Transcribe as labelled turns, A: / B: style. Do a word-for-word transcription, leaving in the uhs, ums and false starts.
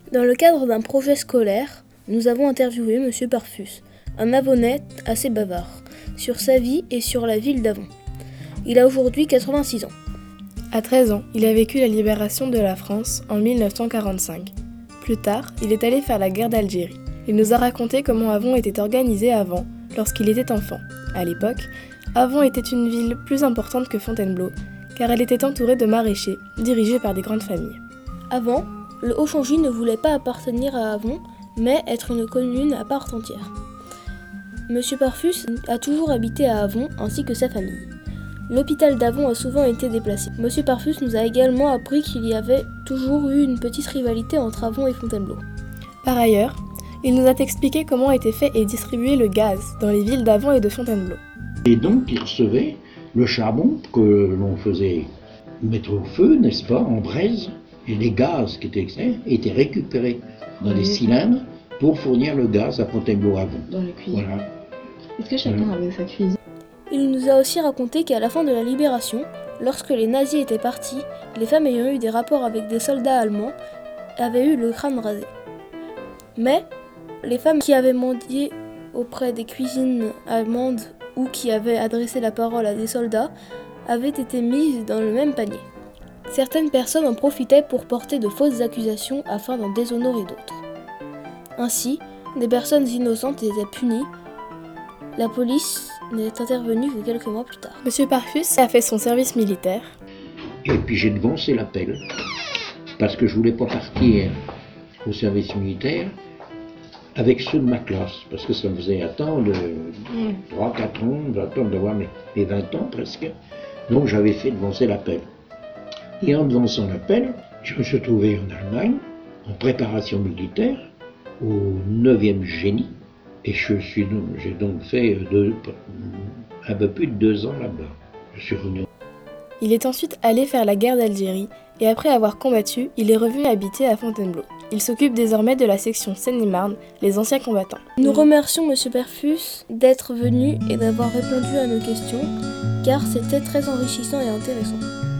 A: Dans le cadre d'un projet scolaire, nous avons interviewé Monsieur Parfus, un Avonais assez bavard, sur sa vie et sur la ville d'Avon. Il a aujourd'hui quatre-vingt-six ans.
B: À treize ans, il a vécu la libération de la France en mille neuf cent quarante-cinq. Plus tard, il est allé faire la guerre d'Algérie. Il nous a raconté comment Avon était organisé avant, lorsqu'il était enfant. À l'époque, Avon était une ville plus importante que Fontainebleau, car elle était entourée de maraîchers, dirigés par des grandes familles.
A: Avant, le Haut-Changy ne voulait pas appartenir à Avon, mais être une commune à part entière. Monsieur Parfus a toujours habité à Avon, ainsi que sa famille. L'hôpital d'Avon a souvent été déplacé. Monsieur Parfus nous a également appris qu'il y avait toujours eu une petite rivalité entre Avon et Fontainebleau.
B: Par ailleurs, il nous a expliqué comment était fait et distribué le gaz dans les villes d'Avon et de Fontainebleau.
C: Et donc, il recevait le charbon que l'on faisait mettre au feu, n'est-ce pas, en braise, et les gaz qui étaient extraits étaient récupérés dans des cylindres pour fournir le gaz à Fontainebleau-Avon.
D: Dans les cuisines.
C: Voilà.
D: Est-ce que chacun avait sa cuisine ?
A: Il nous a aussi raconté qu'à la fin de la Libération, lorsque les nazis étaient partis, les femmes ayant eu des rapports avec des soldats allemands avaient eu le crâne rasé. Mais les femmes qui avaient mendié auprès des cuisines allemandes ou qui avaient adressé la parole à des soldats avaient été mises dans le même panier. Certaines personnes en profitaient pour porter de fausses accusations afin d'en déshonorer d'autres. Ainsi, des personnes innocentes étaient punies. La police n'est intervenue que quelques mois plus tard.
B: Monsieur Parfus a fait son service militaire.
C: Et puis j'ai devancé l'appel, parce que je voulais pas partir au service militaire avec ceux de ma classe, parce que ça me faisait attendre trois quatre ans, j'attends d'avoir mes, mes vingt ans presque. Donc j'avais fait devancer l'appel. Et en devançant l'appel, je me suis trouvé en Allemagne, en préparation militaire, au neuvième génie. Et je suis donc, j'ai donc fait deux, un peu plus de deux ans là-bas. Je suis revenu.
B: Il est ensuite allé faire la guerre d'Algérie et après avoir combattu, il est revenu habiter à Fontainebleau. Il s'occupe désormais de la section Seine-et-Marne, les anciens combattants.
A: Nous remercions Monsieur Parfus d'être venu et d'avoir répondu à nos questions, car c'était très enrichissant et intéressant.